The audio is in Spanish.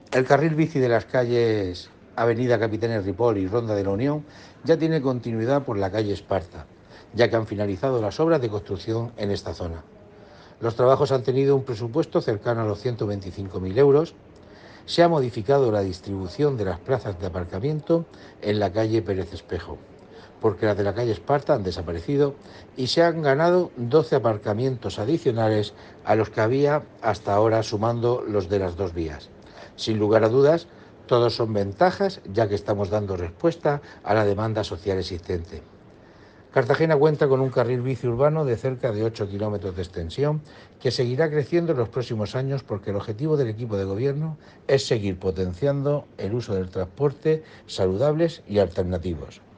El carril bici de las calles Avenida Capitanes Ripoll y Ronda de la Unión ya tiene continuidad por la calle Esparta, ya que han finalizado las obras de construcción en esta zona. Los trabajos han tenido un presupuesto cercano a los 125.000 euros. Se ha modificado la distribución de las plazas de aparcamiento en la calle Pérez Espejo, porque las de la calle Esparta han desaparecido y se han ganado 12 aparcamientos adicionales a los que había hasta ahora, sumando los de las dos vías. Sin lugar a dudas, todos son ventajas, ya que estamos dando respuesta a la demanda social existente. Cartagena cuenta con un carril bici urbano de cerca de 8 kilómetros de extensión que seguirá creciendo en los próximos años, porque el objetivo del equipo de gobierno es seguir potenciando el uso del transporte saludables y alternativos.